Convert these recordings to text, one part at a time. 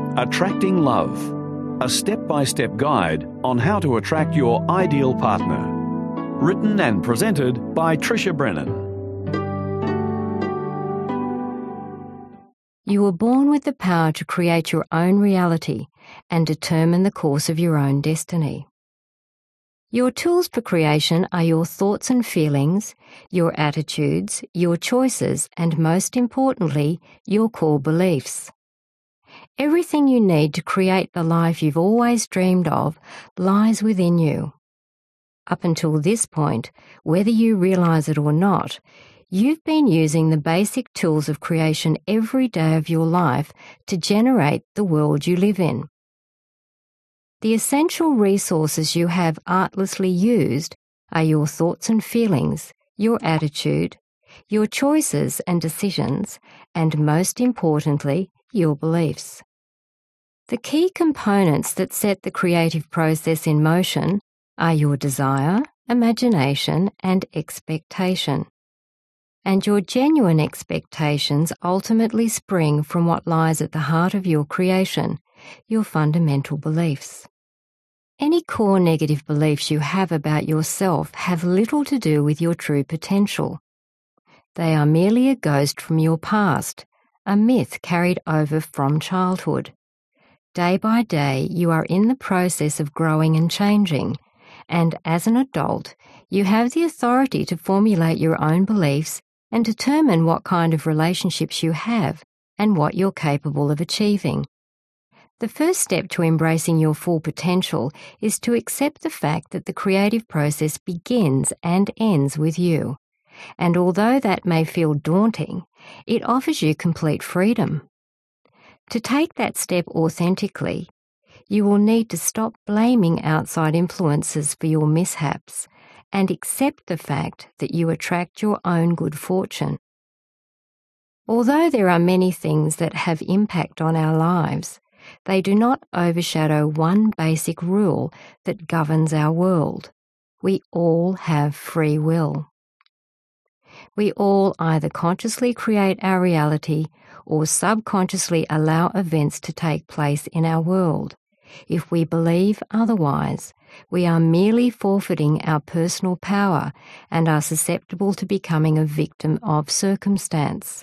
Attracting Love, a step-by-step guide on how to attract your ideal partner. Written and presented by Tricia Brennan. You were born with the power to create your own reality and determine the course of your own destiny. Your tools for creation are your thoughts and feelings, your attitudes, your choices, and most importantly, your core beliefs. Everything you need to create the life you've always dreamed of lies within you. Up until this point, whether you realize it or not, you've been using the basic tools of creation every day of your life to generate the world you live in. The essential resources you have artlessly used are your thoughts and feelings, your attitude, your choices and decisions, and most importantly, your beliefs. The key components that set the creative process in motion are your desire, imagination, and expectation. And your genuine expectations ultimately spring from what lies at the heart of your creation, your fundamental beliefs. Any core negative beliefs you have about yourself have little to do with your true potential. They are merely a ghost from your past, a myth carried over from childhood. Day by day, you are in the process of growing and changing, and as an adult, you have the authority to formulate your own beliefs and determine what kind of relationships you have and what you're capable of achieving. The first step to embracing your full potential is to accept the fact that the creative process begins and ends with you. And although that may feel daunting, it offers you complete freedom. To take that step authentically, you will need to stop blaming outside influences for your mishaps and accept the fact that you attract your own good fortune. Although there are many things that have impact on our lives, they do not overshadow one basic rule that governs our world. We all have free will. We all either consciously create our reality or subconsciously allow events to take place in our world. If we believe otherwise, we are merely forfeiting our personal power and are susceptible to becoming a victim of circumstance.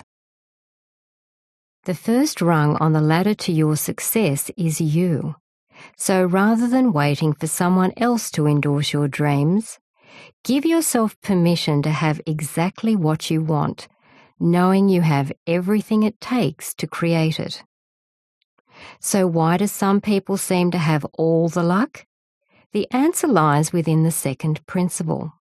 The first rung on the ladder to your success is you. So rather than waiting for someone else to endorse your dreams, give yourself permission to have exactly what you want, knowing you have everything it takes to create it. So why do some people seem to have all the luck? The answer lies within the second principle.